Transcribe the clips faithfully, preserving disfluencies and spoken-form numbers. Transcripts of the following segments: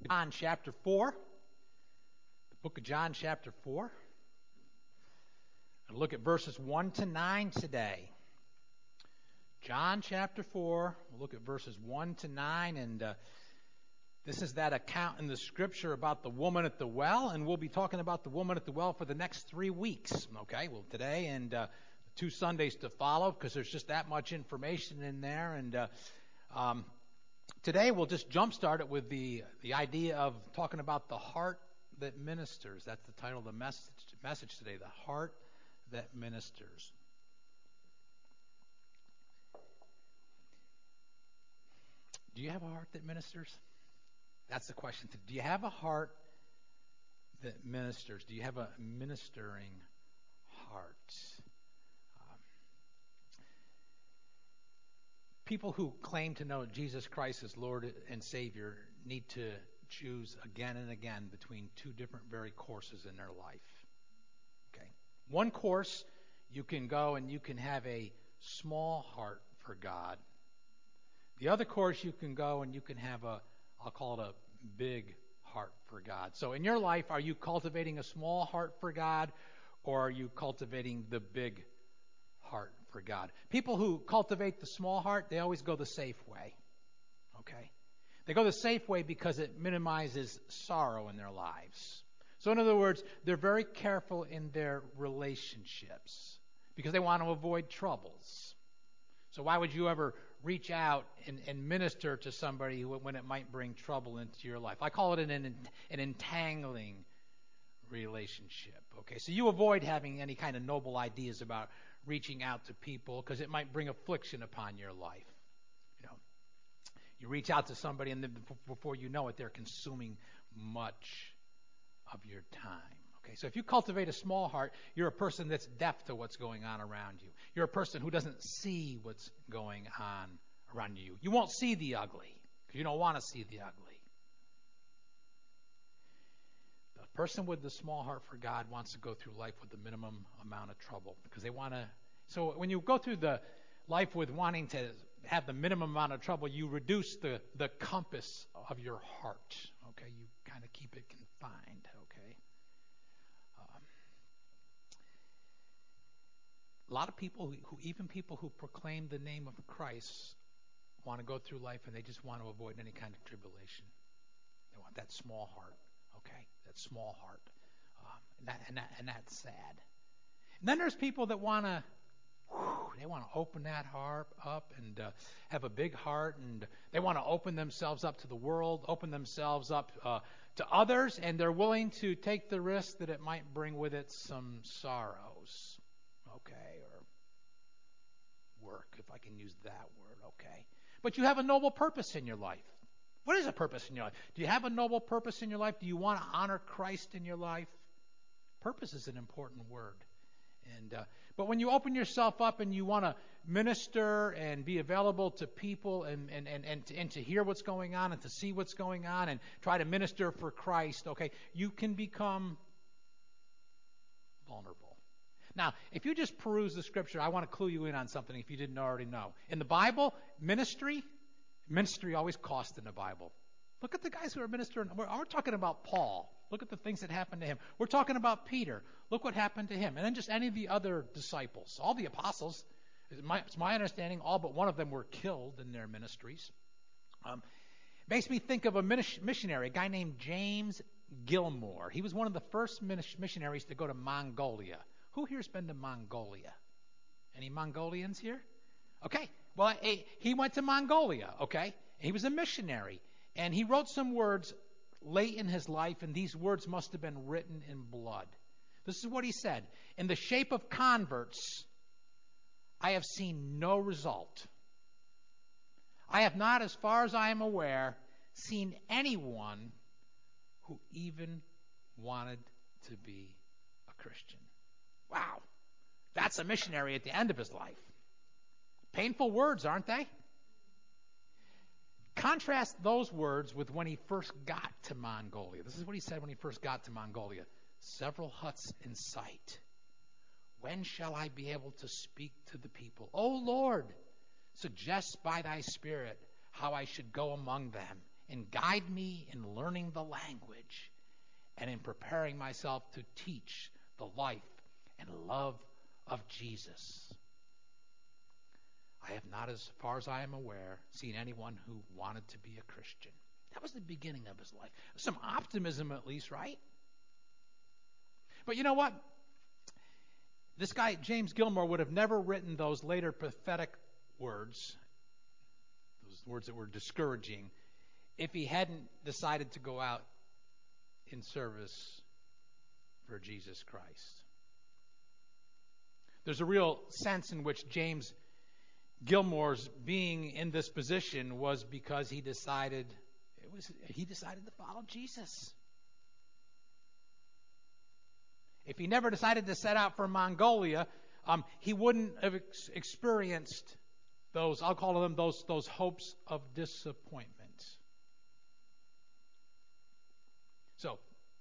John chapter four. The book of John chapter four. I'll look at verses one to nine today. John chapter four. We'll look at verses one to nine, and uh, this is that account in the scripture about the woman at the well, and we'll be talking about the woman at the well for the next three weeks. Okay, well today and uh, two Sundays to follow, because there's just that much information in there, and uh, um, today we'll just jumpstart it with the the idea of talking about the heart that ministers. That's the title of the message message today, the heart that ministers. Do you have a heart that ministers? That's the question. Do you have a heart that ministers? Do you have a ministering heart? Um, people who claim to know Jesus Christ as Lord and Savior need to choose again and again between two different very courses in their life. Okay. One course, you can go and you can have a small heart for God. The other course, you can go and you can have a, I'll call it a big heart for God. So in your life, are you cultivating a small heart for God, or are you cultivating the big heart for God? People who cultivate the small heart, they always go the safe way. Okay? They go the safe way because it minimizes sorrow in their lives. So in other words, they're very careful in their relationships because they want to avoid troubles. So why would you ever reach out and, and minister to somebody when it might bring trouble into your life? I call it an, an, an entangling relationship. Okay, so you avoid having any kind of noble ideas about reaching out to people because it might bring affliction upon your life. You know, you reach out to somebody and then before you know it, they're consuming much of your time. Okay, so if you cultivate a small heart, you're a person that's deaf to what's going on around you. You're a person who doesn't see what's going on around you. You won't see the ugly because you don't want to see the ugly. The person with the small heart for God wants to go through life with the minimum amount of trouble because they want to. So when you go through the life with wanting to have the minimum amount of trouble, you reduce the, the compass of your heart. Okay, you kind of keep it confined. Okay. A lot of people, who, who even people who proclaim the name of Christ, want to go through life and they just want to avoid any kind of tribulation. They want that small heart, okay? That small heart, um, and, that, and, that, and that's sad. And then there's people that want to, they want to open that heart up and uh, have a big heart, and they want to open themselves up to the world, open themselves up uh, to others, and they're willing to take the risk that it might bring with it some sorrows. Okay, or work, if I can use that word, okay. But you have a noble purpose in your life. What is a purpose in your life? Do you have a noble purpose in your life? Do you want to honor Christ in your life? Purpose is an important word. And uh, but when you open yourself up and you want to minister and be available to people and, and, and, and, to, and to hear what's going on and to see what's going on and try to minister for Christ, okay, you can become vulnerable. Now, if you just peruse the scripture, I want to clue you in on something if you didn't already know. In the Bible, ministry, ministry always cost in the Bible. Look at the guys who are ministering. We're, we're talking about Paul. Look at the things that happened to him. We're talking about Peter. Look what happened to him. And then just any of the other disciples. All the apostles, it's my, it's my understanding, all but one of them were killed in their ministries. Um, makes me think of a missionary, a guy named James Gilmore. He was one of the first missionaries to go to Mongolia. Who here's been to Mongolia? Any Mongolians here? Okay. Well, he went to Mongolia, okay? He was a missionary. And he wrote some words late in his life, and these words must have been written in blood. This is what he said. In the shape of converts, I have seen no result. I have not, as far as I am aware, seen anyone who even wanted to be a Christian. Wow, that's a missionary at the end of his life. Painful words, aren't they? Contrast those words with when he first got to Mongolia. This is what he said when he first got to Mongolia. Several huts in sight. When shall I be able to speak to the people? O Lord, suggest by thy Spirit how I should go among them and guide me in learning the language and in preparing myself to teach the life and love of Jesus. I have not, as far as I am aware, seen anyone who wanted to be a Christian. That was the beginning of his life. Some optimism at least, right? But you know what? This guy, James Gilmore, would have never written those later pathetic words, those words that were discouraging, if he hadn't decided to go out in service for Jesus Christ. There's a real sense in which James Gilmore's being in this position was because he decided it was he decided to follow Jesus. If he never decided to set out for Mongolia, um, he wouldn't have ex- experienced those, I'll call them those, those hopes of disappointment. So,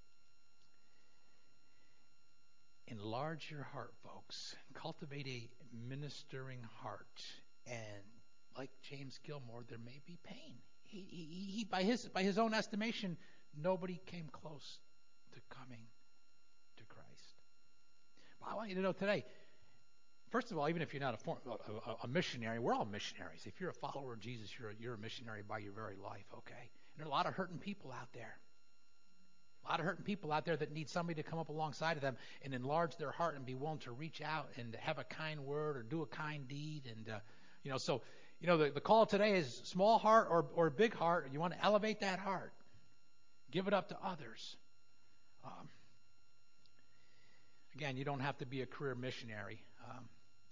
enlarge your heart, folks. Cultivate a ministering heart. And like James Gilmore, there may be pain. He, he, he, by his, by his own estimation, nobody came close to coming to Christ. But I want you to know today, first of all, even if you're not a, form, a, a missionary, we're all missionaries. If you're a follower of Jesus, you're a, you're a missionary by your very life, okay? And there are a lot of hurting people out there. A lot of hurting people out there that need somebody to come up alongside of them and enlarge their heart and be willing to reach out and have a kind word or do a kind deed. And, uh, you know, so, you know, the, the call today is small heart or, or big heart. You want to elevate that heart. Give it up to others. Um, again, you don't have to be a career missionary. Um,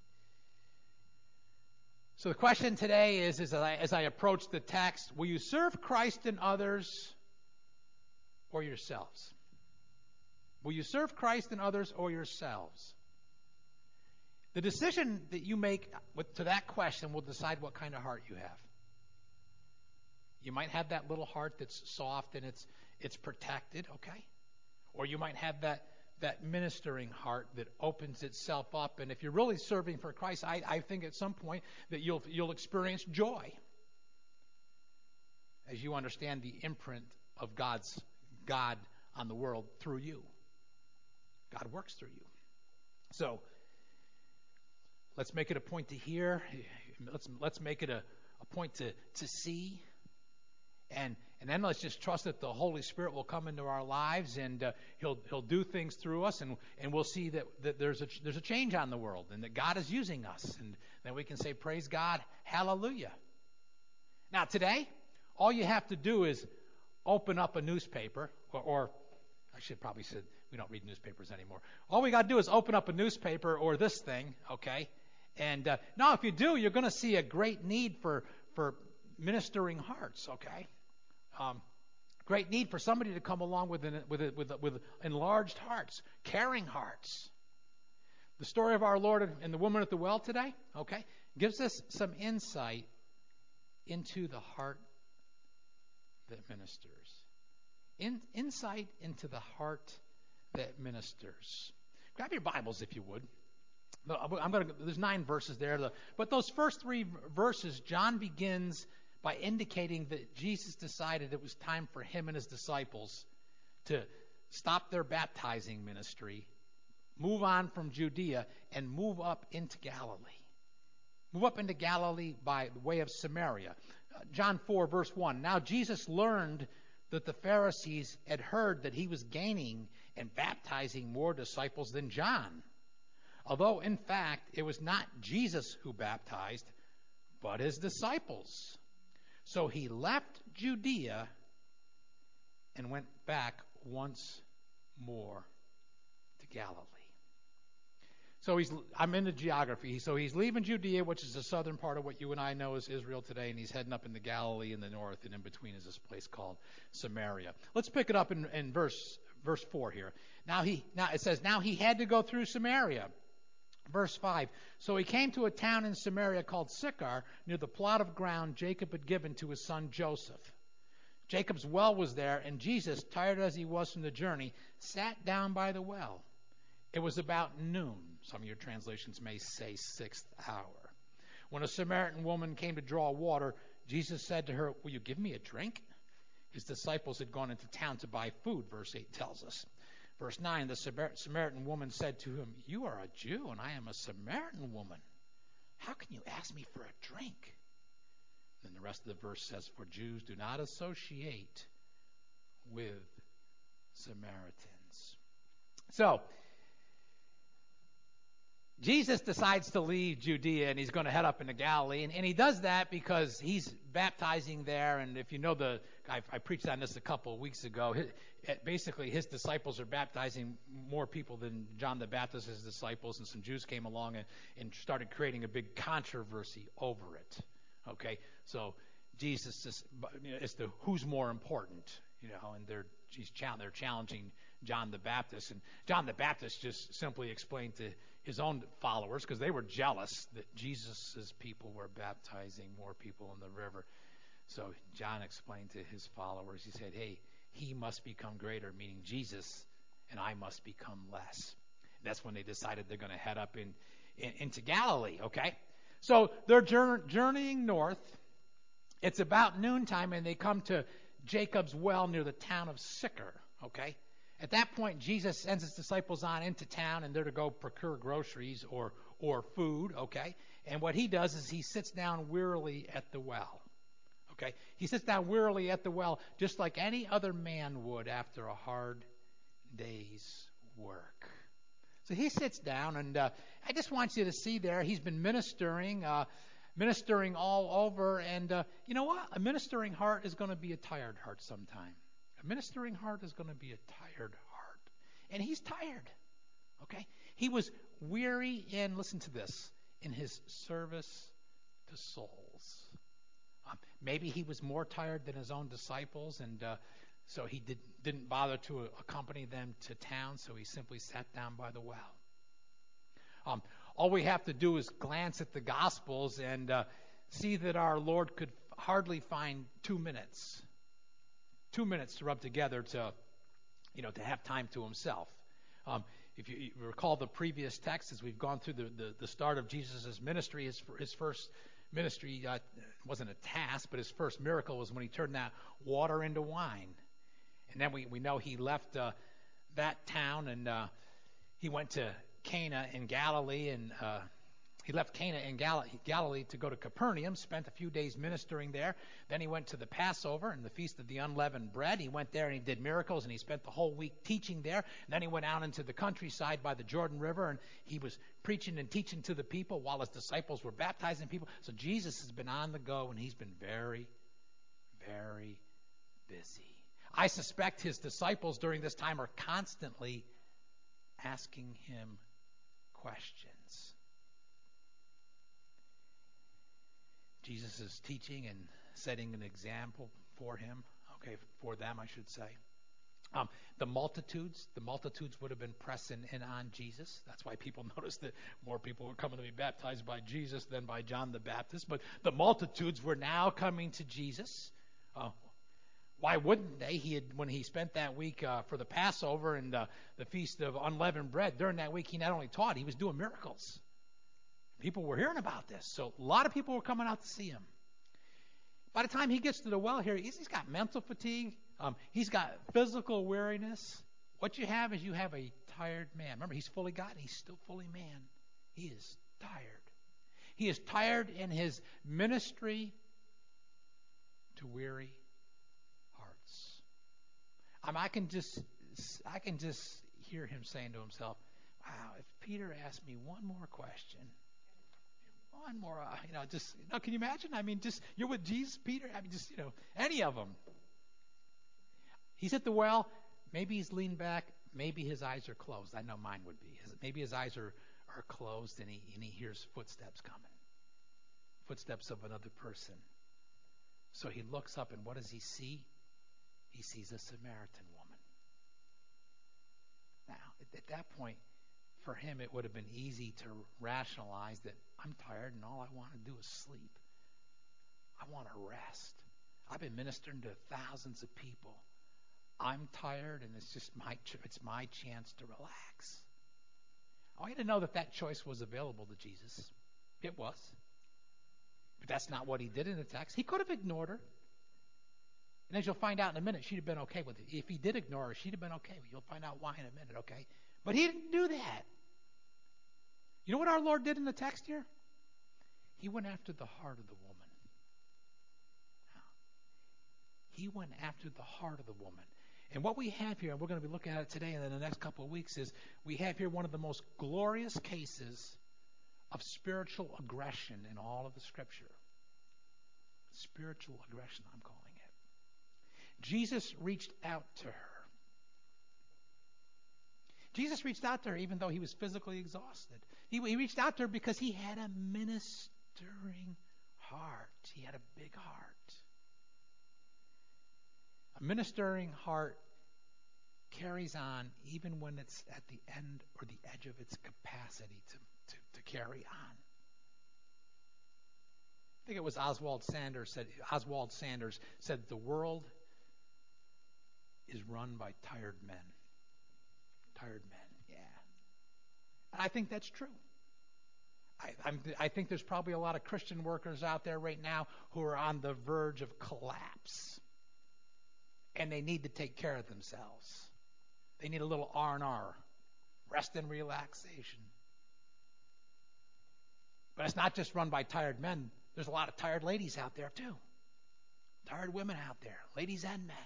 so the question today is, is as, I, as I approach the text, will you serve Christ and others or yourselves? Will you serve Christ and others or yourselves? The decision that you make with, to that question will decide what kind of heart you have. You might have that little heart that's soft and it's it's protected, okay? Or you might have that that ministering heart that opens itself up. And if you're really serving for Christ, I, I think at some point that you'll you'll experience joy as you understand the imprint of God's God on the world through you. God works through you. So let's make it a point to hear. Let's let's make it a, a point to, to see. And and then let's just trust that the Holy Spirit will come into our lives and uh, he'll he'll do things through us, and and we'll see that, that there's a there's a change on the world and that God is using us, and then we can say praise God, hallelujah. Now today, all you have to do is open up a newspaper, or, or I should probably say we don't read newspapers anymore. All we got to do is open up a newspaper or this thing, okay? And uh, now if you do, you're going to see a great need for for ministering hearts, okay? Um, great need for somebody to come along with an, with a, with a, with enlarged hearts, caring hearts. The story of our Lord and the woman at the well today, okay, gives us some insight into the heart that ministers. In, insight into the heart that ministers. Grab your Bibles if you would. I'm going to. There's nine verses there, but those first three verses, John begins by indicating that Jesus decided it was time for him and his disciples to stop their baptizing ministry, move on from Judea, and move up into Galilee. Move up into Galilee by way of Samaria. Uh, John four, verse one. Now Jesus learned that the Pharisees had heard that he was gaining and baptizing more disciples than John. Although, in fact, it was not Jesus who baptized, but his disciples. So he left Judea and went back once more to Galilee. So he's, I'm into geography. So he's leaving Judea, which is the southern part of what you and I know as Israel today, and he's heading up into Galilee in the north, and in between is this place called Samaria. Let's pick it up in, in verse verse four here. Now he now it says, now he had to go through Samaria. Verse five, so he came to a town in Samaria called Sychar, near the plot of ground Jacob had given to his son Joseph. Jacob's well was there, and Jesus, tired as he was from the journey, sat down by the well. It was about noon. Some of your translations may say sixth hour. When a Samaritan woman came to draw water, Jesus said to her, will you give me a drink? His disciples had gone into town to buy food, verse eight tells us. Verse nine, the Samaritan woman said to him, "You are a Jew, and I am a Samaritan woman. How can you ask me for a drink?" Then the rest of the verse says, "For Jews do not associate with Samaritans." So, Jesus decides to leave Judea, and he's going to head up into Galilee. And, and he does that because he's baptizing there. And if you know the, I, I preached on this a couple of weeks ago. His, basically, his disciples are baptizing more people than John the Baptist's disciples. And some Jews came along and, and started creating a big controversy over it. Okay? So, Jesus is, you know, as to who's more important, you know, and they're, he's, they're challenging John the Baptist. And John the Baptist just simply explained to his own followers, because they were jealous that Jesus' people were baptizing more people in the river. So John explained to his followers, he said, hey, he must become greater, meaning Jesus, and I must become less. That's when they decided they're going to head up in, in into Galilee, okay? So they're journeying north. It's about noontime, and they come to Jacob's well near the town of Sychar, okay? At that point, Jesus sends his disciples on into town, and they're to go procure groceries or or food, okay? And what he does is he sits down wearily at the well, okay? He sits down wearily at the well just like any other man would after a hard day's work. So he sits down, and uh, I just want you to see there, he's been ministering, uh, ministering all over, and uh, you know what? A ministering heart is going to be a tired heart sometime. A ministering heart is going to be a tired heart. And he's tired. Okay? He was weary in, listen to this, in his service to souls. Um, maybe he was more tired than his own disciples, and uh, so he did, didn't bother to accompany them to town, so he simply sat down by the well. Um, all we have to do is glance at the Gospels and uh, see that our Lord could hardly find two minutes Two minutes to rub together to, you know, to have time to himself. Um, if you, you recall the previous text, as we've gone through the, the, the start of Jesus' ministry, his, his first ministry uh, wasn't a task, but his first miracle was when he turned that water into wine. And then we, we know he left uh, that town and uh, he went to Cana in Galilee, and uh, he left Cana in Gal- Galilee to go to Capernaum, spent a few days ministering there. Then he went to the Passover and the Feast of the Unleavened Bread. He went there and he did miracles, and he spent the whole week teaching there. And then he went out into the countryside by the Jordan River, and he was preaching and teaching to the people while his disciples were baptizing people. So Jesus has been on the go, and he's been very, very busy. I suspect his disciples during this time are constantly asking him questions. Jesus is teaching and setting an example for him, okay, for them, I should say. Um, the multitudes, the multitudes would have been pressing in on Jesus. That's why people noticed that more people were coming to be baptized by Jesus than by John the Baptist. But the multitudes were now coming to Jesus. Uh, why wouldn't they? He had, when he spent that week uh, for the Passover and uh, the Feast of Unleavened Bread, during that week he not only taught, he was doing miracles. People were hearing about this. So a lot of people were coming out to see him. By the time he gets to the well here, he's, he's got mental fatigue. Um, he's got physical weariness. What you have is you have a tired man. Remember, he's fully God. He's still fully man. He is tired. He is tired in his ministry to weary hearts. Um, I can just, I can just hear him saying to himself, "Wow, if Peter asked me one more question." One more, uh, you know, just, you know, can you imagine? I mean, just, you're with Jesus, Peter, I mean, just, you know, any of them. He's at the well. Maybe he's leaned back. Maybe his eyes are closed. I know mine would be. His, maybe his eyes are, are closed and he, and he hears footsteps coming. Footsteps of another person. So he looks up, and what does he see? He sees a Samaritan woman. Now, at, at that point, for him, it would have been easy to rationalize that I'm tired and all I want to do is sleep. I want to rest. I've been ministering to thousands of people. I'm tired, and it's just my it's my chance to relax. I want you to know that that choice was available to Jesus. It was. But that's not what he did in the text. He could have ignored her. And as you'll find out in a minute, she'd have been okay with it. If he did ignore her, she'd have been okay with it. You'll find out why in a minute, okay? But he didn't do that. You know what our Lord did in the text here? He went after the heart of the woman. He went after the heart of the woman. And what we have here, and we're going to be looking at it today and in the next couple of weeks, is we have here one of the most glorious cases of spiritual aggression in all of the Scripture. Spiritual aggression, I'm calling it. Jesus reached out to her. Jesus reached out to her even though he was physically exhausted. He, he reached out to her because he had a ministering heart. He had a big heart. A ministering heart carries on even when it's at the end or the edge of its capacity to, to, to carry on. I think it was Oswald Sanders said Oswald Sanders said the world is run by tired men. Tired men, yeah. And I think that's true. I, I'm, I think there's probably a lot of Christian workers out there right now who are on the verge of collapse. And they need to take care of themselves. They need a little R and R, rest and relaxation. But it's not just run by tired men. There's a lot of tired ladies out there too. Tired women out there, ladies and men.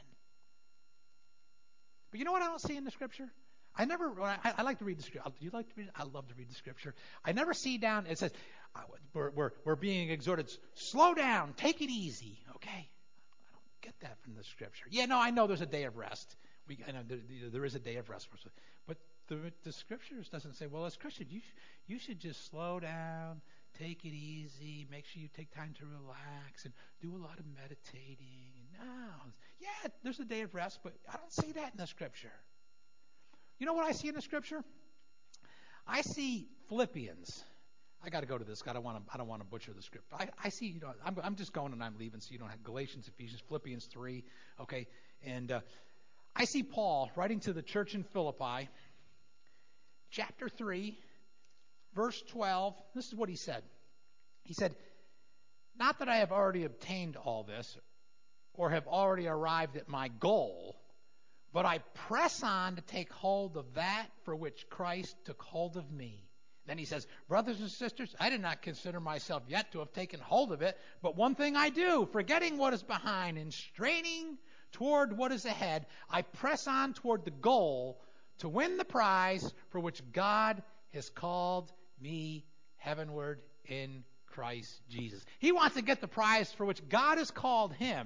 But you know what I don't see in the Scripture? I never. I, I like to read the Scripture. Do you like to read? I love to read the Scripture. I never see down. It says we're we're, we're being exhorted. Slow down. Take it easy. Okay. Get that from the Scripture. Yeah, no, I know there's a day of rest. We, I know there, there is a day of rest. But the, the Scriptures doesn't say, well, as Christians, you, sh- you should just slow down, take it easy, make sure you take time to relax, and do a lot of meditating. No. Yeah, there's a day of rest, but I don't see that in the Scripture. You know what I see in the Scripture? I see Philippians. I got to go to this. I don't want to. I don't want to butcher the script. I, I see. You know, I'm, I'm just going and I'm leaving, so you don't have Galatians, Ephesians, Philippians three. Okay, and uh, I see Paul writing to the church in Philippi, chapter three, verse twelve. This is what he said. He said, "Not that I have already obtained all this, or have already arrived at my goal, but I press on to take hold of that for which Christ took hold of me." Then he says, "Brothers and sisters, I did not consider myself yet to have taken hold of it, but one thing I do, forgetting what is behind and straining toward what is ahead, I press on toward the goal to win the prize for which God has called me heavenward in Christ Jesus." He wants to get the prize for which God has called him.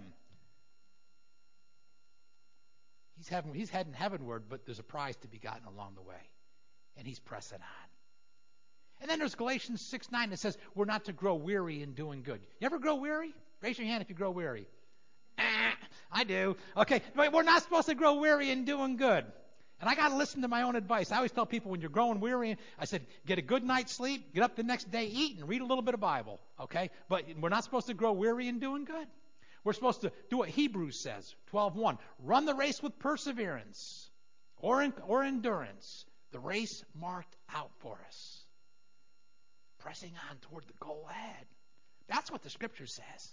He's, heaven, he's heading heavenward, but there's a prize to be gotten along the way, and he's pressing on. And then there's Galatians six nine that says we're not to grow weary in doing good. You ever grow weary? Raise your hand if you grow weary. Ah, I do. Okay, but we're not supposed to grow weary in doing good. And I got to listen to my own advice. I always tell people when you're growing weary, I said, get a good night's sleep, get up the next day, eat, and read a little bit of Bible. Okay? But we're not supposed to grow weary in doing good. We're supposed to do what Hebrews says, twelve one. Run the race with perseverance or, in, or endurance, the race marked out for us. Pressing on toward the goal ahead. That's what the Scripture says.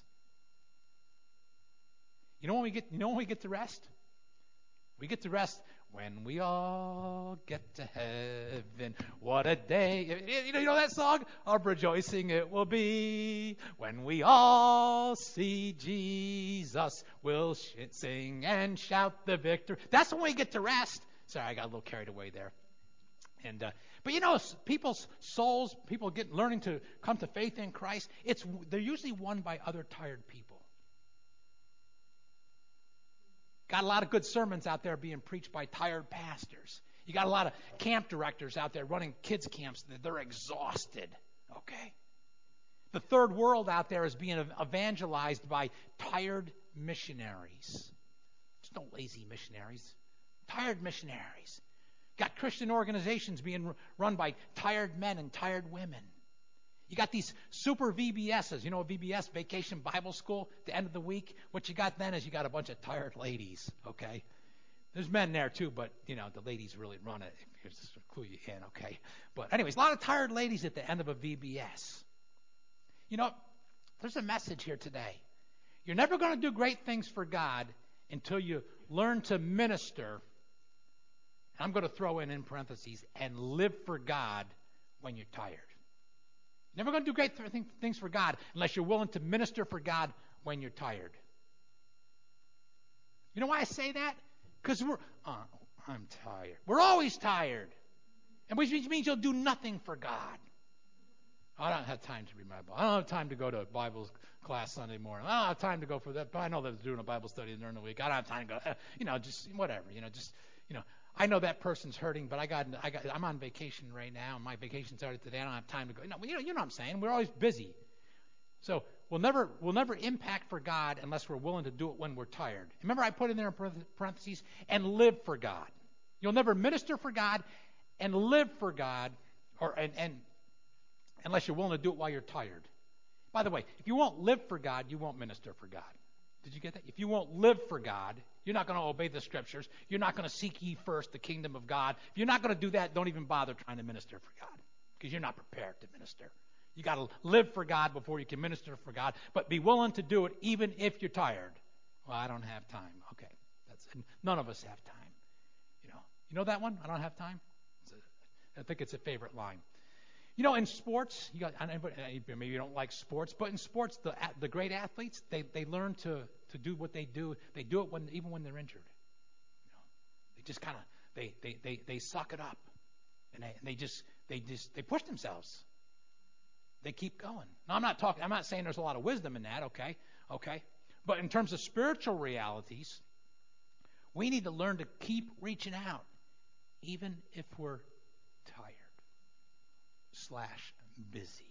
You know when we get you know when we get to rest? We get to rest when we all get to heaven. What a day. You know, you know that song? Of rejoicing it will be. When we all see Jesus, we'll sh- sing and shout the victory. That's when we get to rest. Sorry, I got a little carried away there. And uh, but you know, people's souls, people get learning to come to faith in Christ. It's they're usually won by other tired people. Got a lot of good sermons out there being preached by tired pastors. You got a lot of camp directors out there running kids camps. They're exhausted. Okay. The third world out there is being evangelized by tired missionaries. There's no lazy missionaries. Tired missionaries. Got Christian organizations being run by tired men and tired women. You got these super V B S's, you know, V B S, Vacation Bible School, at the end of the week. What you got then is you got a bunch of tired ladies, okay? There's men there too, but, you know, the ladies really run it. Here's to clue you in, okay? But anyways, a lot of tired ladies at the end of a V B S. You know, there's a message here today. You're never going to do great things for God until you learn to minister, I'm going to throw in in parentheses, and live for God when you're tired. Never going to do great th- things for God unless you're willing to minister for God when you're tired. You know why I say that? Because we're, uh, I'm tired. We're always tired. And which means you'll do nothing for God. I don't have time to read my Bible. I don't have time to go to Bible class Sunday morning. I don't have time to go for that. But I know they're doing a Bible study during the week. I don't have time to go. Uh, you know, just whatever. You know, just you know. I know that person's hurting, but I got, I got, I'm on vacation right now, and my vacation started today. I don't have time to go. No, you know, you know what I'm saying. We're always busy. So we'll never, we'll never impact for God unless we're willing to do it when we're tired. Remember, I put in there in parentheses, and live for God. You'll never minister for God and live for God, or and, and unless you're willing to do it while you're tired. By the way, if you won't live for God, you won't minister for God. Did you get that? If you won't live for God, you're not going to obey the Scriptures. You're not going to seek ye first the kingdom of God. If you're not going to do that, don't even bother trying to minister for God, because you're not prepared to minister. You got to live for God before you can minister for God, but be willing to do it even if you're tired. Well, I don't have time. Okay, that's none of us have time. You know, you know that one? I don't have time. It's a, I think it's a favorite line. You know, in sports, you got, maybe you don't like sports, but in sports, the the great athletes, they, they learn to, to do what they do. They do it when even when they're injured. You know, they just kind of they, they, they, they suck it up, and they, and they just they just they push themselves. They keep going. Now, I'm not talking. I'm not saying there's a lot of wisdom in that. Okay, okay, but in terms of spiritual realities, we need to learn to keep reaching out, even if we're tired slash busy.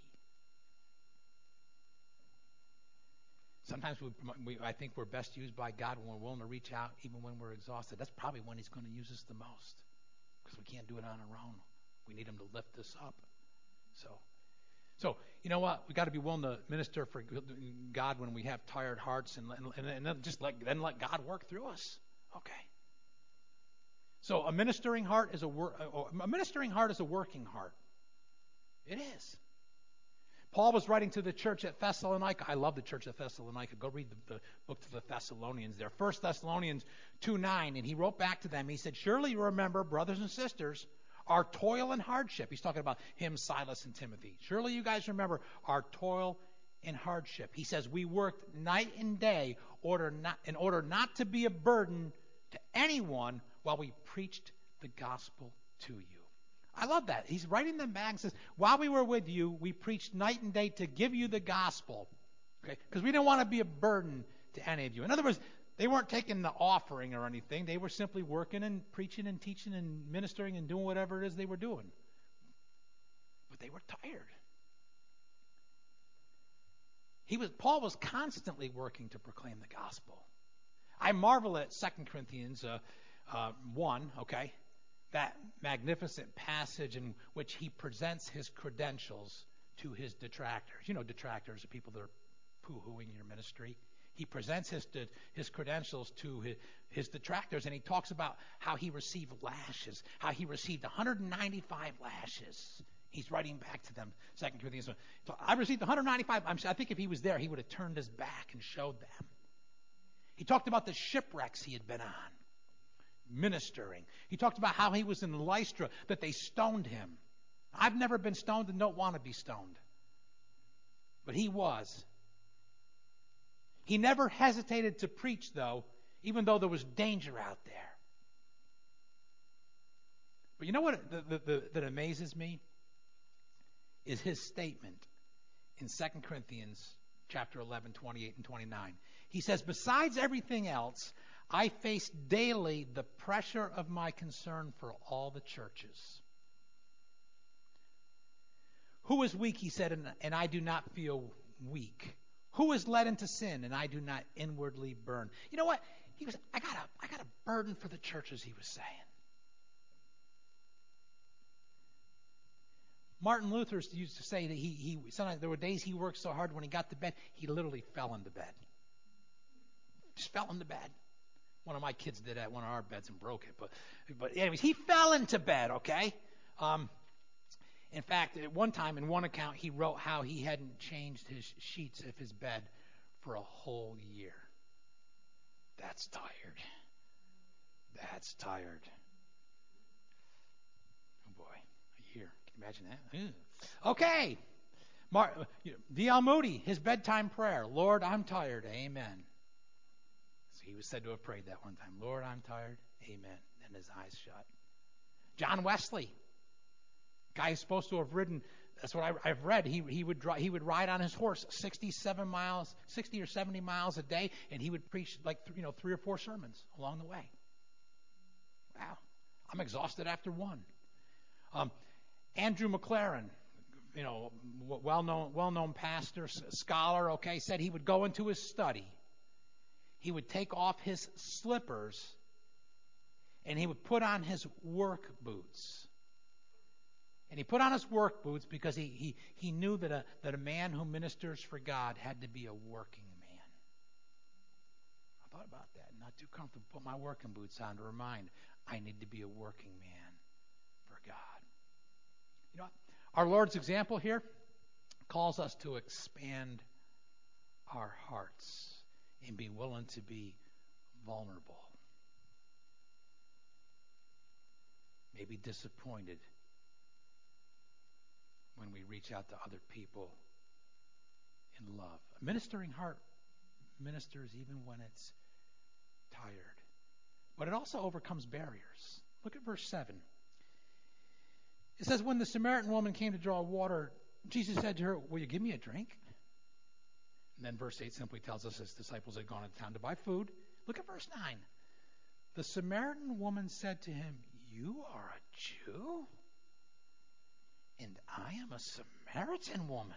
Sometimes we, we, I think we're best used by God when we're willing to reach out, even when we're exhausted. That's probably when He's going to use us the most, because we can't do it on our own. We need Him to lift us up. So, so you know what? We got to be willing to minister for God when we have tired hearts, and and, and then just let then let God work through us. Okay. So a ministering heart is a wor- a ministering heart is a working heart. It is. Paul was writing to the church at Thessalonica. I love the church at Thessalonica. Go read the, the book to the Thessalonians there. First Thessalonians two nine, and he wrote back to them. He said, "Surely you remember, brothers and sisters, our toil and hardship." He's talking about him, Silas, and Timothy. "Surely you guys remember our toil and hardship." He says, "We worked night and day order not, in order not to be a burden to anyone while we preached the gospel to you." I love that. He's writing them back and says, while we were with you, we preached night and day to give you the gospel. Okay? Because we didn't want to be a burden to any of you. In other words, they weren't taking the offering or anything. They were simply working and preaching and teaching and ministering and doing whatever it is they were doing. But they were tired. He was Paul was constantly working to proclaim the gospel. I marvel at Second Corinthians uh, uh, one, okay? That magnificent passage in which he presents his credentials to his detractors. You know, detractors are people that are poo-hooing your ministry. He presents his his credentials to his, his detractors, and he talks about how he received lashes, how he received one hundred ninety-five lashes. He's writing back to them, Second Corinthians. So I received one hundred ninety-five. I'm, I think if he was there, he would have turned his back and showed them. He talked about the shipwrecks he had been on, ministering. He talked about how he was in Lystra, that they stoned him. I've never been stoned and don't want to be stoned. But he was. He never hesitated to preach, though, even though there was danger out there. But you know what the, the, the, that amazes me? Is his statement in Second Corinthians chapter eleven, twenty-eight and twenty-nine. He says, "Besides everything else, I face daily the pressure of my concern for all the churches." "Who is weak," he said, and, and I do not feel weak. "Who is led into sin, and I do not inwardly burn." You know what? He was. I got a. I got a burden for the churches. He was saying. Martin Luther used to say that he he sometimes there were days he worked so hard when he got to bed he literally fell into bed. Just fell into bed. One of my kids did that at one of our beds and broke it. But, but anyways, he fell into bed, okay? Um, in fact, at one time, in one account, he wrote how he hadn't changed his sheets of his bed for a whole year. That's tired. That's tired. Oh boy, a year. Can you imagine that? Ugh. Okay. Mar- D L Moody, his bedtime prayer. Lord, I'm tired. Amen. So he was said to have prayed that one time. Lord, I'm tired. Amen. And his eyes shut. John Wesley, guy who's supposed to have ridden. That's what I, I've read. He he would dri- he would ride on his horse sixty-seven miles, sixty or seventy miles a day, and he would preach like th- you know three or four sermons along the way. Wow, I'm exhausted after one. Um, Andrew McLaren, you know, well-known well-known pastor, scholar. Okay, said he would go into his study. He would take off his slippers, and he would put on his work boots. And he put on his work boots because he, he, he knew that a, that a man who ministers for God had to be a working man. I thought about that. Not too comfortable to put my working boots on to remind I need to be a working man for God. You know, our Lord's example here calls us to expand our hearts and be willing to be vulnerable. Maybe disappointed when we reach out to other people in love. A ministering heart ministers even when it's tired. But it also overcomes barriers. Look at verse seven. It says, when the Samaritan woman came to draw water, Jesus said to her, will you give me a drink? And then verse eight simply tells us his disciples had gone into town to buy food. Look at verse nine. The Samaritan woman said to him, you are a Jew? And I am a Samaritan woman.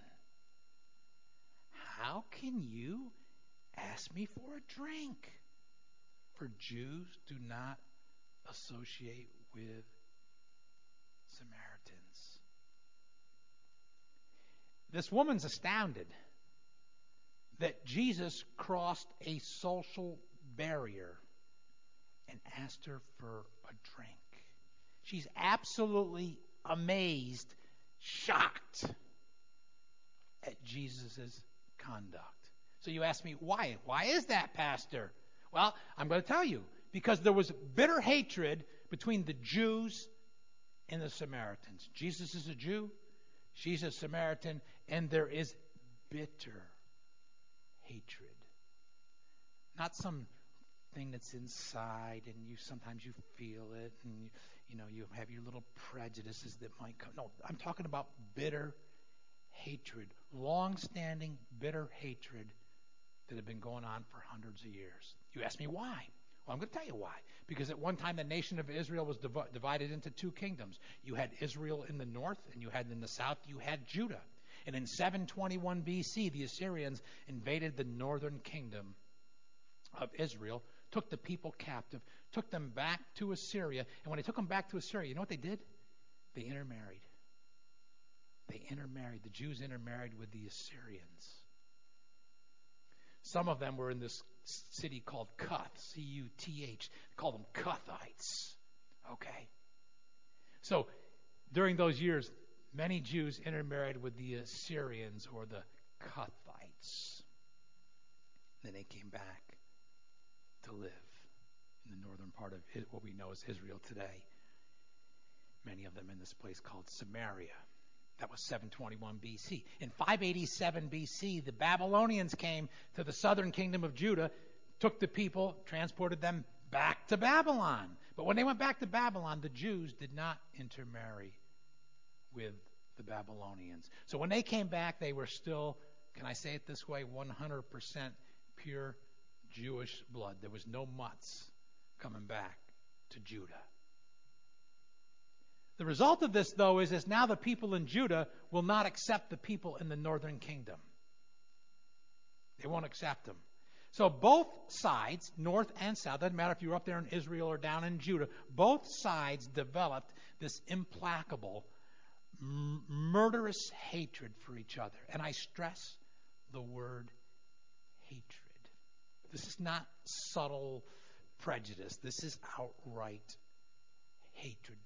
How can you ask me for a drink? For Jews do not associate with Samaritans. This woman's astounded that Jesus crossed a social barrier and asked her for a drink. She's absolutely amazed, shocked at Jesus' conduct. So you ask me, why? Why is that, Pastor? Well, I'm going to tell you. Because there was bitter hatred between the Jews and the Samaritans. Jesus is a Jew, she's a Samaritan, and there is bitter hatred. Not some thing that's inside and you sometimes you feel it and you, you know you have your little prejudices that might come. No, I'm talking about bitter hatred, long-standing bitter hatred that had been going on for hundreds of years. You ask me why? Well, I'm going to tell you why. Because at one time the nation of Israel was div- divided into two kingdoms. You had Israel in the north, and you had in the south, you had Judah. And in seven twenty-one B C, the Assyrians invaded the northern kingdom of Israel, took the people captive, took them back to Assyria. And when they took them back to Assyria, you know what they did? They intermarried. They intermarried. The Jews intermarried with the Assyrians. Some of them were in this city called Cuth, C U T H. They called them Cuthites. Okay? So, during those years, many Jews intermarried with the Assyrians or the Cuthites. Then they came back to live in the northern part of what we know as Israel today. Many of them in this place called Samaria. That was seven twenty-one B C. In five eighty-seven B C, the Babylonians came to the southern kingdom of Judah, took the people, transported them back to Babylon. But when they went back to Babylon, the Jews did not intermarry with the Babylonians. So when they came back, they were still, can I say it this way, one hundred percent pure Jewish blood. There was no mutts coming back to Judah. The result of this, though, is, is now the people in Judah will not accept the people in the northern kingdom. They won't accept them. So both sides, north and south, doesn't matter if you're up there in Israel or down in Judah, both sides developed this implacable, m- murderous hatred for each other. And I stress the word hatred. This is not subtle prejudice. This is outright hatred.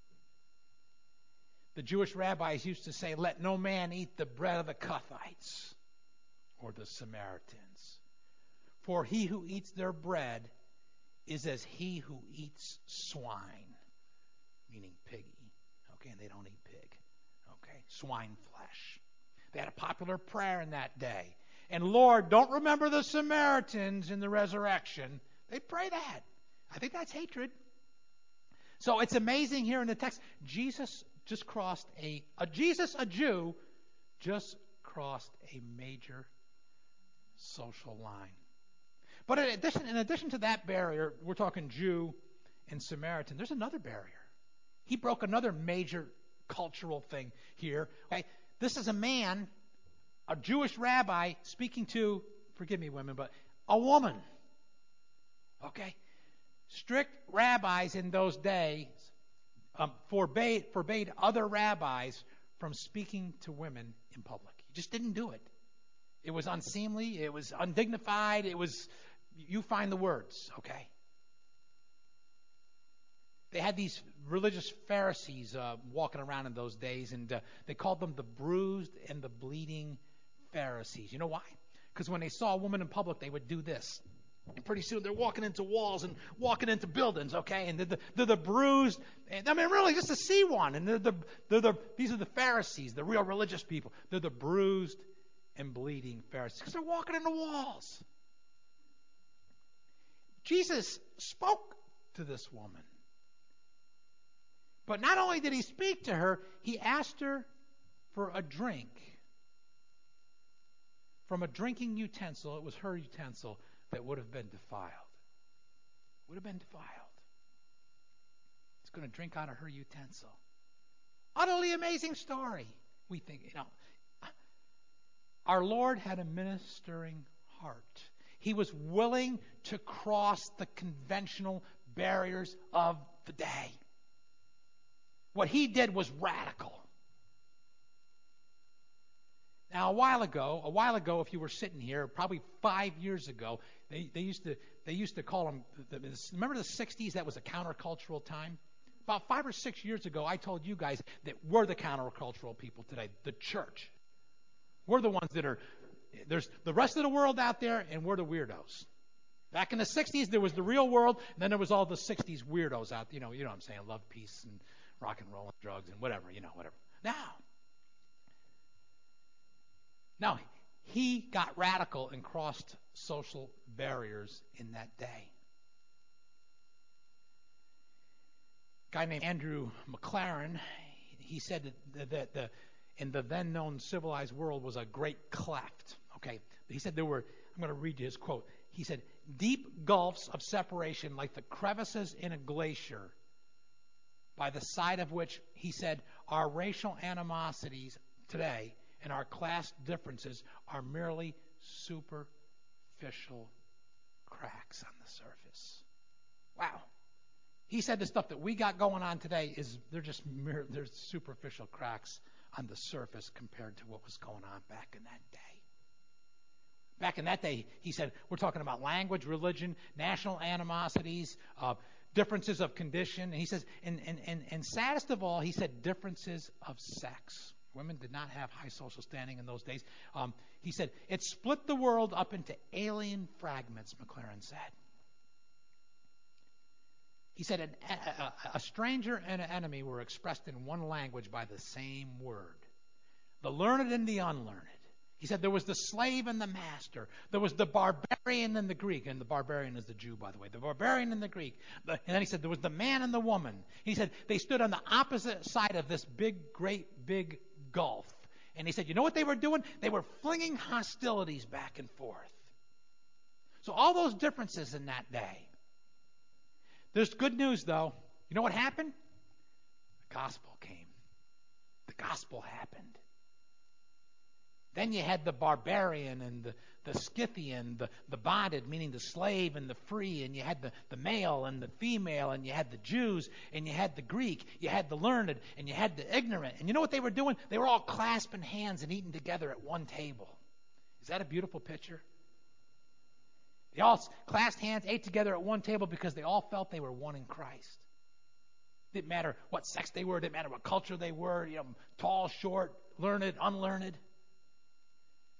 The Jewish rabbis used to say, let no man eat the bread of the Cuthites or the Samaritans. For he who eats their bread is as he who eats swine, meaning piggy. Okay, and they don't eat pig. Okay, swine flesh. They had a popular prayer in that day. And Lord, don't remember the Samaritans in the resurrection. They pray that. I think that's hatred. So it's amazing here in the text. Jesus just crossed a, a Jesus, a Jew, just crossed a major social line. But in addition, in addition to that barrier, we're talking Jew and Samaritan, there's another barrier. He broke another major cultural thing here. Okay? This is a man, a Jewish rabbi, speaking to, forgive me women, but a woman. Okay? Strict rabbis in those days um, forbade, forbade other rabbis from speaking to women in public. He just didn't do it. It was unseemly. It was undignified. It was, you find the words, okay? They had these religious Pharisees uh, walking around in those days, and uh, they called them the bruised and the bleeding Pharisees. You know why? Because when they saw a woman in public, they would do this. And pretty soon they're walking into walls and walking into buildings, okay? And they're the, they're the bruised, and, I mean, really, just to see one. And they're the, they're the, these are the Pharisees, the real religious people. They're the bruised and bleeding Pharisees because they're walking into walls. Jesus spoke to this woman. But not only did he speak to her, he asked her for a drink from a drinking utensil. It was her utensil that would have been defiled. Would have been defiled. He's going to drink out of her utensil. Utterly amazing story. We think, you know, our Lord had a ministering heart. He was willing to cross the conventional barriers of the day. What he did was radical. Now, a while ago, a while ago, if you were sitting here, probably five years ago, they, they used to they used to call them. Remember the sixties? That was a countercultural time. About five or six years ago, I told you guys that we're the countercultural people today. The church. We're the ones that are. There's the rest of the world out there, and we're the weirdos. Back in the sixties, there was the real world, and then there was all the sixties weirdos out. You know, you know what I'm saying? Love, peace, and rock and roll and drugs and whatever, you know, whatever. Now, now he got radical and crossed social barriers in that day. A guy named Andrew McLaren, he said that, that the in the then known civilized world was a great cleft. Okay, he said there were. I'm going to read you his quote. He said, "Deep gulfs of separation, like the crevices in a glacier, by the side of which," he said, "our racial animosities today and our class differences are merely superficial cracks on the surface." Wow. He said the stuff that we got going on today is they're just mere, they're superficial cracks on the surface compared to what was going on back in that day. Back in that day, he said, we're talking about language, religion, national animosities, uh, differences of condition. And he says, and, and, and, and saddest of all, he said differences of sex. Women did not have high social standing in those days. Um, he said, it split the world up into alien fragments, McLaren said. He said, an, a, a stranger and an enemy were expressed in one language by the same word. The learned and the unlearned. He said there was the slave and the master. There was the barbarian and the Greek. And the barbarian is the Jew, by the way. The barbarian and the Greek. And then he said there was the man and the woman. He said they stood on the opposite side of this big, great, big gulf. And he said, you know what they were doing? They were flinging hostilities back and forth. So all those differences in that day. There's good news, though. You know what happened? The gospel came. The gospel happened. Then you had the barbarian and the, the Scythian, the, the bonded, meaning the slave and the free, and you had the, the male and the female, and you had the Jews, and you had the Greek, you had the learned, and you had the ignorant. And you know what they were doing? They were all clasping hands and eating together at one table. Is that a beautiful picture? They all clasped hands, ate together at one table because they all felt they were one in Christ. Didn't matter what sex they were, didn't matter what culture they were, you know, tall, short, learned, unlearned.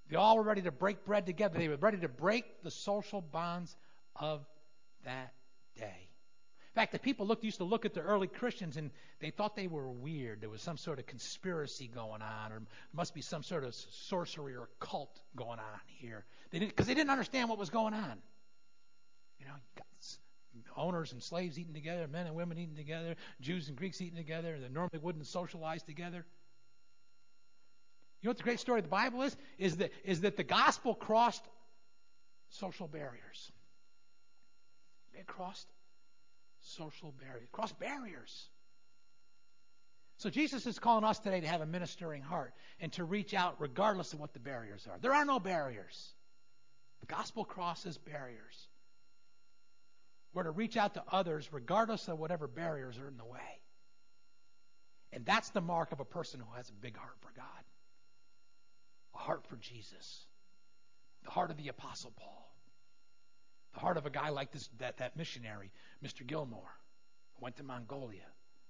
They all were ready to break bread together. They were ready to break the social bonds of that day. In fact, the people looked used to look at the early Christians and they thought they were weird. There was some sort of conspiracy going on, or there must be some sort of sorcery or cult going on here. They didn't, because they didn't understand what was going on. You know, you got owners and slaves eating together, men and women eating together, Jews and Greeks eating together. They normally wouldn't socialize together. You know what the great story of the Bible is? Is that is that the gospel crossed social barriers. It crossed social barriers. Crossed barriers. So Jesus is calling us today to have a ministering heart and to reach out regardless of what the barriers are. There are no barriers. The gospel crosses barriers. We're to reach out to others regardless of whatever barriers are in the way. And that's the mark of a person who has a big heart for God. A heart for Jesus. The heart of the Apostle Paul. The heart of a guy like this, that, that missionary, Mister Gilmore, who went to Mongolia.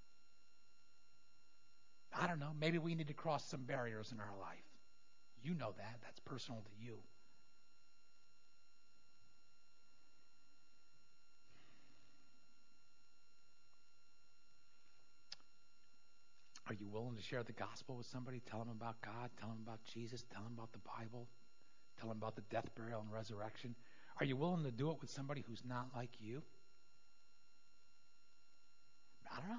I don't know. Maybe we need to cross some barriers in our life. You know that. That's personal to you. Are you willing to share the gospel with somebody? Tell them about God. Tell them about Jesus. Tell them about the Bible. Tell them about the death, burial, and resurrection. Are you willing to do it with somebody who's not like you? I don't know.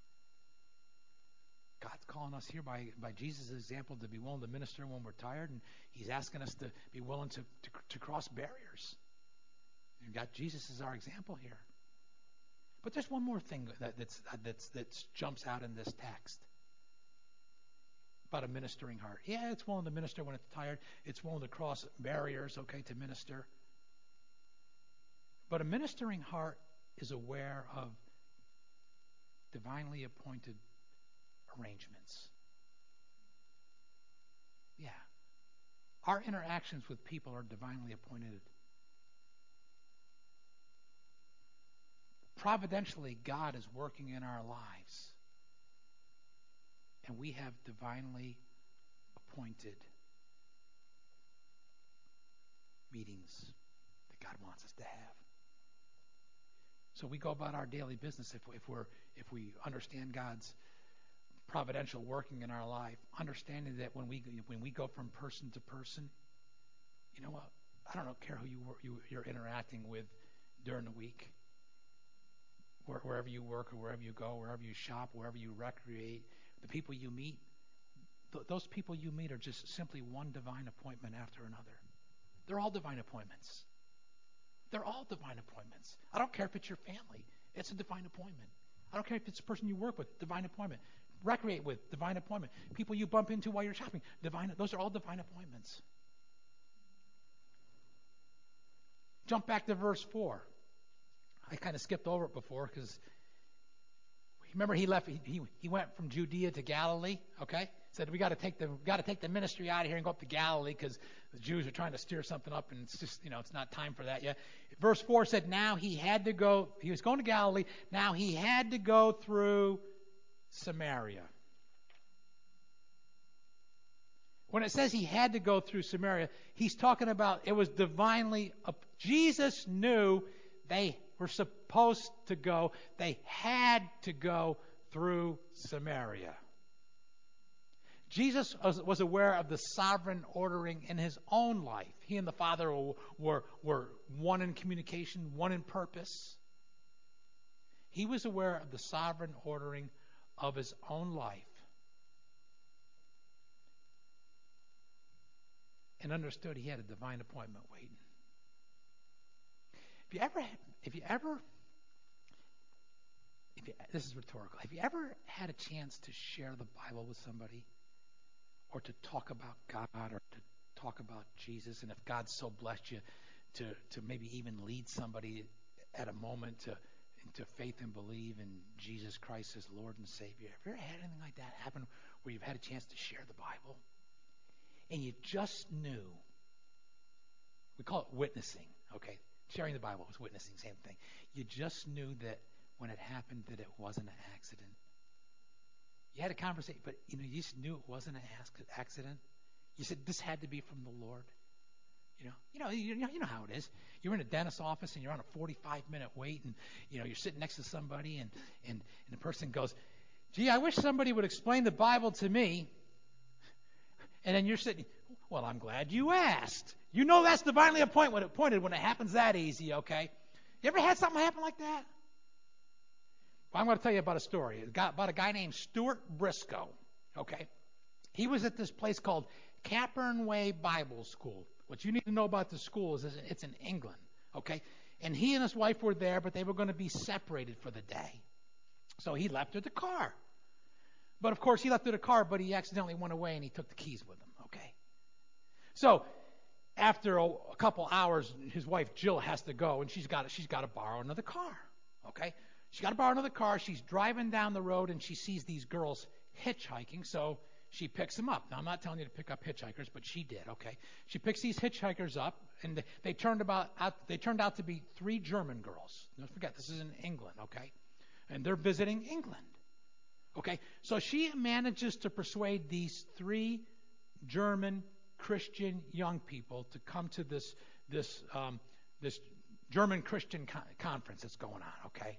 God's calling us here by, by Jesus' example to be willing to minister when we're tired, and he's asking us to be willing to, to, to cross barriers. You've got Jesus as our example here. But there's one more thing that that's, that's, that jumps out in this text about a ministering heart. Yeah, it's willing to minister when it's tired. It's willing to cross barriers, okay, to minister. But a ministering heart is aware of divinely appointed arrangements. Yeah. Our interactions with people are divinely appointed. Providentially, God is working in our lives. And we have divinely appointed meetings that God wants us to have. So we go about our daily business if, if we're if we understand God's providential working in our life, understanding that when we when we go from person to person, you know what? I don't care who you, you you're interacting with during the week. Where, wherever you work or wherever you go, wherever you shop, wherever you recreate, the people you meet, th- those people you meet are just simply one divine appointment after another. They're all divine appointments. They're all divine appointments. I don't care if it's your family. It's a divine appointment. I don't care if it's a person you work with, divine appointment. Recreate with, divine appointment. People you bump into while you're shopping, divine. Those are all divine appointments. Jump back to verse four. I kind of skipped over it before because remember he left. He, he he went from Judea to Galilee. Okay, said we got to take the got to take the ministry out of here and go up to Galilee because the Jews are trying to stir something up and it's just you know it's not time for that yet. Verse four said now he had to go. He was going to Galilee. Now he had to go through Samaria. When it says he had to go through Samaria, he's talking about it was divinely. Jesus knew they were supposed to go. They had to go through Samaria. Jesus was aware of the sovereign ordering in his own life. He and the Father were, were one in communication, one in purpose. He was aware of the sovereign ordering of his own life and understood he had a divine appointment waiting. If you ever, if you ever, if you, this is rhetorical. Have you ever had a chance to share the Bible with somebody, or to talk about God, or to talk about Jesus, and if God so blessed you to to maybe even lead somebody at a moment to into faith and believe in Jesus Christ as Lord and Savior? Have you ever had anything like that happen where you've had a chance to share the Bible, and you just knew? We call it witnessing, okay? Sharing the Bible was witnessing, same thing. You just knew that when it happened that it wasn't an accident. You had a conversation, but you know you just knew it wasn't an accident. You said, this had to be from the Lord. You know, you know, you know, you know how it is. You're in a dentist's office and you're on a forty-five minute wait, and you know you're sitting next to somebody, and and, and the person goes, "Gee, I wish somebody would explain the Bible to me." And then you're sitting, "Well, I'm glad you asked." You know that's divinely appointed when it happens that easy, okay? You ever had something happen like that? Well, I'm going to tell you about a story about a guy named Stuart Briscoe, okay? He was at this place called Capern Way Bible School. What you need to know about the school is it's in England, okay? And he and his wife were there, but they were going to be separated for the day. So he left her the car. But, of course, he left her the car, but he accidentally went away and he took the keys with him, okay? So after a, a couple hours, his wife Jill has to go, and she's got she's got to borrow another car, okay? She's got to borrow another car. She's driving down the road, and she sees these girls hitchhiking, so she picks them up. Now, I'm not telling you to pick up hitchhikers, but she did, okay? She picks these hitchhikers up, and they, they turned about out, they turned out to be three German girls. Don't forget, this is in England, okay? And they're visiting England, okay? So she manages to persuade these three German Christian young people to come to this this um, this German Christian co- conference that's going on, okay?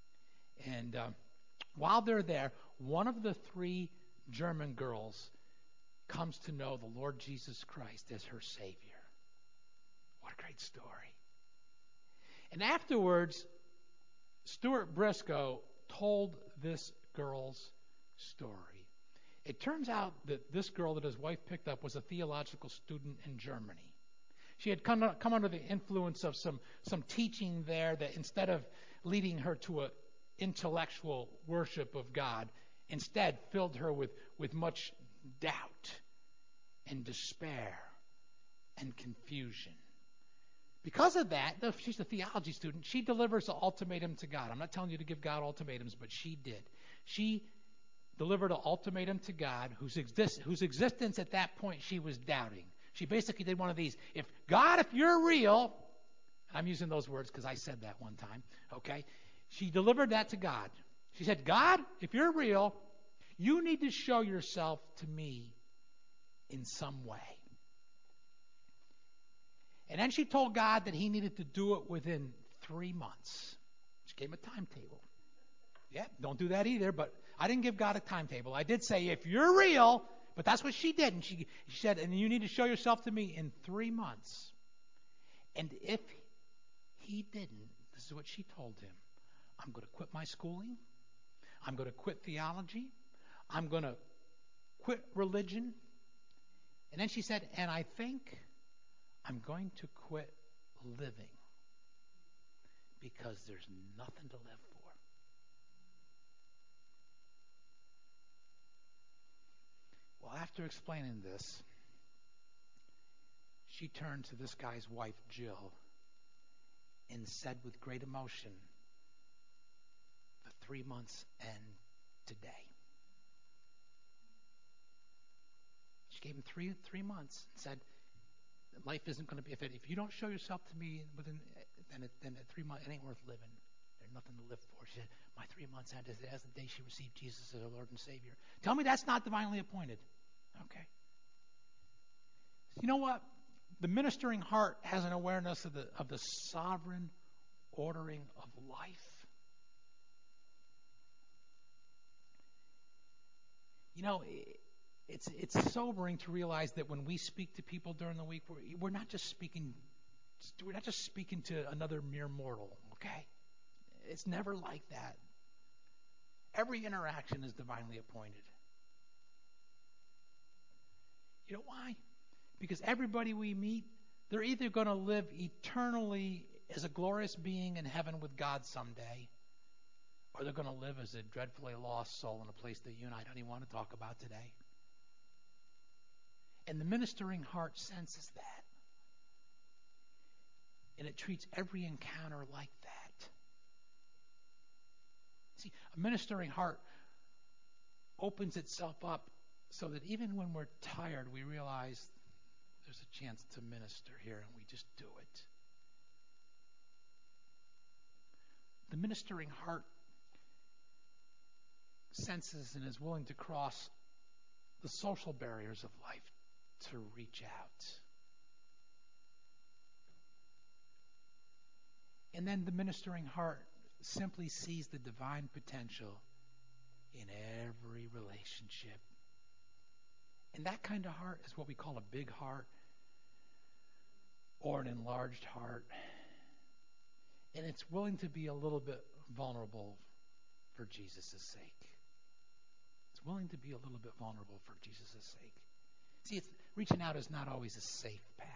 And uh, while they're there, one of the three German girls comes to know the Lord Jesus Christ as her Savior. What a great story. And afterwards, Stuart Briscoe told this girl's story. It turns out that this girl that his wife picked up was a theological student in Germany. She had come, come under the influence of some, some teaching there that instead of leading her to an intellectual worship of God, instead filled her with, with much doubt and despair and confusion. Because of that, though she's a theology student, she delivers an ultimatum to God. I'm not telling you to give God ultimatums, but she did. She delivered an ultimatum to God whose, exist, whose existence at that point she was doubting. She basically did one of these. If God, if you're real, I'm using those words because I said that one time, okay? She delivered that to God. She said, God, if you're real, you need to show yourself to me in some way. And then she told God that he needed to do it within three months. She gave him a timetable. Yeah, don't do that either, but I didn't give God a timetable. I did say, if you're real, but that's what she did. And she, she said, and you need to show yourself to me in three months. And if he didn't, this is what she told him. I'm going to quit my schooling. I'm going to quit theology. I'm going to quit religion. And then she said, and I think I'm going to quit living because there's nothing to live for. Well, after explaining this, she turned to this guy's wife, Jill, and said with great emotion, the three months end today. She gave him three three months and said, life isn't going to be, if, it, if you don't show yourself to me within, then, it, then at three months, it ain't worth living. There's nothing to live for. She said, my three months ended as the day she received Jesus as her Lord and Savior. Tell me that's not divinely appointed. Okay. You know what? The ministering heart has an awareness of the of the sovereign ordering of life. You know, it's it's sobering to realize that when we speak to people during the week, we're, we're not just speaking we're not just speaking to another mere mortal. Okay, it's never like that. Every interaction is divinely appointed. You know why? Because everybody we meet, they're either going to live eternally as a glorious being in heaven with God someday, or they're going to live as a dreadfully lost soul in a place that you and I don't even want to talk about today. And the ministering heart senses that. And it treats every encounter like that. See, a ministering heart opens itself up so that even when we're tired, we realize there's a chance to minister here, and we just do it. The ministering heart senses and is willing to cross the social barriers of life to reach out. And then the ministering heart simply sees the divine potential in every relationship. And that kind of heart is what we call a big heart or an enlarged heart. And it's willing to be a little bit vulnerable for Jesus' sake. It's willing to be a little bit vulnerable for Jesus' sake. See, it's, reaching out is not always a safe path.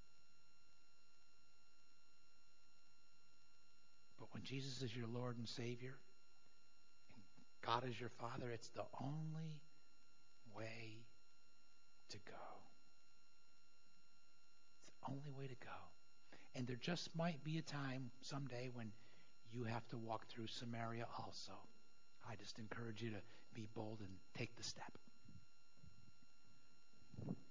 But when Jesus is your Lord and Savior, and God is your Father, it's the only way to go. It's the only way to go. And there just might be a time someday when you have to walk through Samaria also. I just encourage you to be bold and take the step.